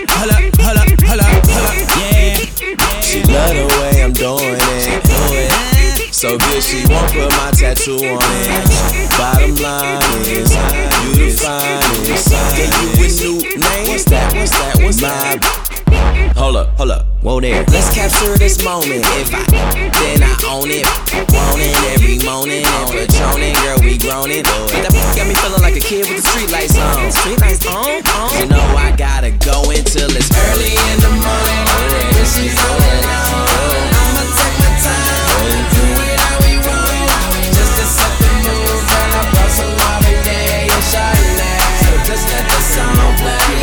yeah. She love the way I'm doing it. So good she won't put my tattoo on it. Bottom line is, you the finest. Then you with new name. What's that? Hold up, whoa there. Let's capture this moment. If I, then I own it. Want it every morning. And Patronit, girl, we grown it. That got me feeling like a kid with the street lights on. Street lights on? You know I gotta go until it's early in the morning. And she's on and on. I'ma take my time, do it how we want. Just to set the mood, girl, I brought some Marvin Gaye and Chardonnay. So just let the song play.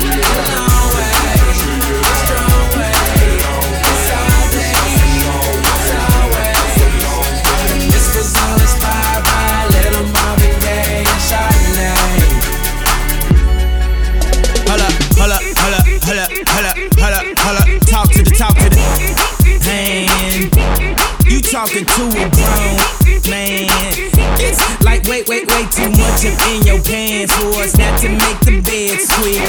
Talk to the hand. You talking to a grown man. It's like way too much up in your pants for us not to make the bed squeak.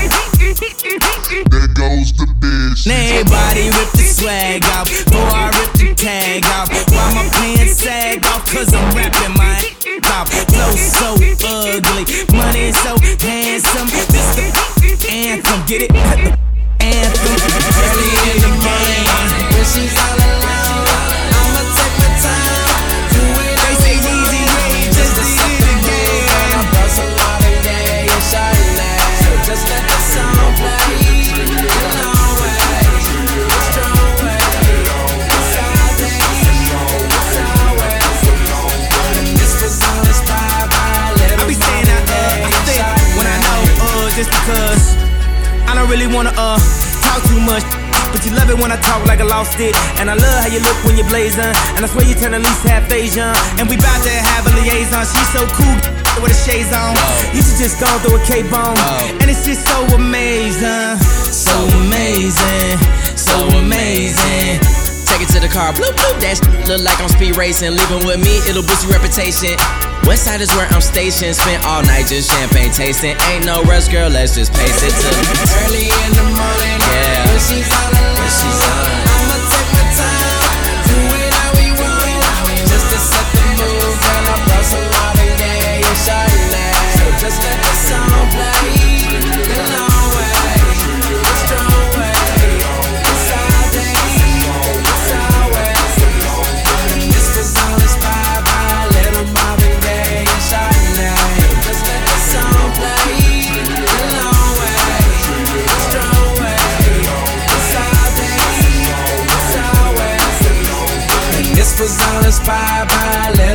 There goes the bitch. Now everybody rip the swag off before I rip the tag off. While my pants sag off, cause I'm rapping my off. Flow so ugly, money so handsome. This the anthem, get it? Anthem. Early in the morning, when she's all alone, I'ma take my time, do it. They say easy, just to set the mood. I brought some Marvin Gaye and Chardonnay, so just let the song play. The long way, the strong way, it's all day, it's all way. And this was all inspired by a little. I be saying I think when I know just because I don't really wanna talk too much, but you love it when I talk like I lost it. And I love how you look when you're blazing, and I swear you turn at least half Asian. And we bout to have a liaison. She's so cool with her shades on. You should just go through a cape on. And it's just so amazing, so amazing, so amazing. Take it to the car, bloop bloop. That look like I'm speed racing. Leaving with me, it'll boost your reputation. Westside is where I'm stationed. Spent all night just champagne tasting. Ain't no rush, girl, let's just pace it till early in the morning. Yeah, when she's all alone, I'ma take my time, do it how we want. Just to set the mood, girl, I brought some Marvin Gaye and Chardonnay. So just let the song play. The long way, the strong way, it's all day, it's all way. And this was all inspired by a little Marvin Gaye and Chardonnay. Just let the song play. The long way, the strong way, it's all day, it's all way. And this was all inspired by a little